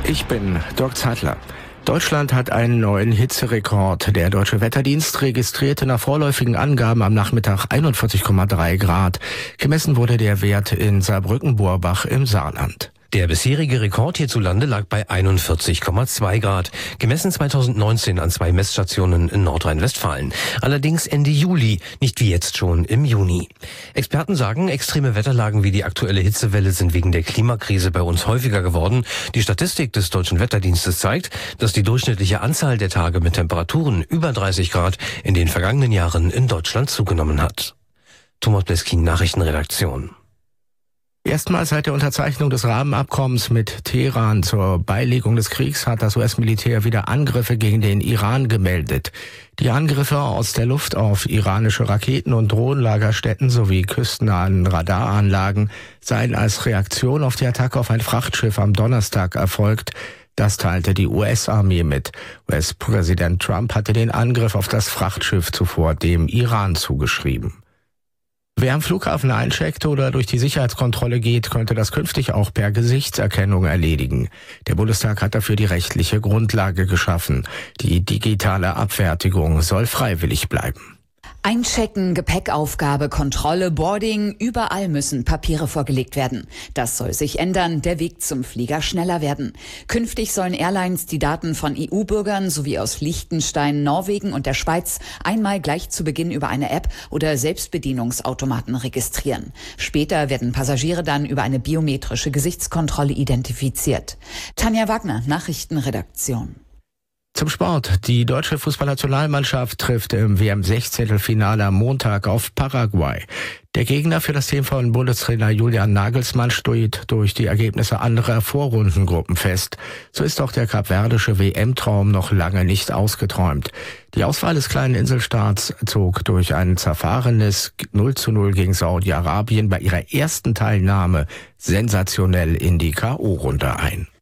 Ich bin Dirk Zeitler. Deutschland hat einen neuen Hitzerekord. Der Deutsche Wetterdienst registrierte nach vorläufigen Angaben am Nachmittag 41,3 Grad. Gemessen wurde der Wert in Saarbrücken-Burbach im Saarland. Der bisherige Rekord hierzulande lag bei 41,2 Grad, gemessen 2019 an 2 Messstationen in Nordrhein-Westfalen. Allerdings Ende Juli, nicht wie jetzt schon im Juni. Experten sagen, extreme Wetterlagen wie die aktuelle Hitzewelle sind wegen der Klimakrise bei uns häufiger geworden. Die Statistik des Deutschen Wetterdienstes zeigt, dass die durchschnittliche Anzahl der Tage mit Temperaturen über 30 Grad in den vergangenen Jahren in Deutschland zugenommen hat. Thomas Bleskin, Nachrichtenredaktion. Erstmals seit der Unterzeichnung des Rahmenabkommens mit Teheran zur Beilegung des Kriegs hat das US-Militär wieder Angriffe gegen den Iran gemeldet. Die Angriffe aus der Luft auf iranische Raketen- und Drohnenlagerstätten sowie küstennahen Radaranlagen seien als Reaktion auf die Attacke auf ein Frachtschiff am Donnerstag erfolgt. Das teilte die US-Armee mit. US-Präsident Trump hatte den Angriff auf das Frachtschiff zuvor dem Iran zugeschrieben. Wer am Flughafen eincheckt oder durch die Sicherheitskontrolle geht, könnte das künftig auch per Gesichtserkennung erledigen. Der Bundestag hat dafür die rechtliche Grundlage geschaffen. Die digitale Abfertigung soll freiwillig bleiben. Einchecken, Gepäckaufgabe, Kontrolle, Boarding, überall müssen Papiere vorgelegt werden. Das soll sich ändern, der Weg zum Flieger schneller werden. Künftig sollen Airlines die Daten von EU-Bürgern sowie aus Liechtenstein, Norwegen und der Schweiz einmal gleich zu Beginn über eine App oder Selbstbedienungsautomaten registrieren. Später werden Passagiere dann über eine biometrische Gesichtskontrolle identifiziert. Tanja Wagner, Nachrichtenredaktion. Zum Sport. Die deutsche Fußballnationalmannschaft trifft im WM-16-Finale am Montag auf Paraguay. Der Gegner für das Team von Bundestrainer Julian Nagelsmann steht durch die Ergebnisse anderer Vorrundengruppen fest. So ist auch der kapverdische WM-Traum noch lange nicht ausgeträumt. Die Auswahl des kleinen Inselstaats zog durch ein zerfahrenes 0:0 gegen Saudi-Arabien bei ihrer ersten Teilnahme sensationell in die K.O.-Runde ein.